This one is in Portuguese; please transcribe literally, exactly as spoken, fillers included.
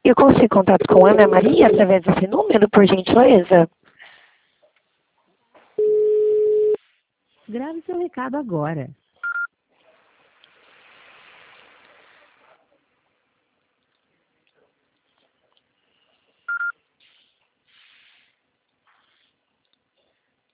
Eu consigo contato com Ana Maria através desse número, por gentileza? Grave seu recado agora.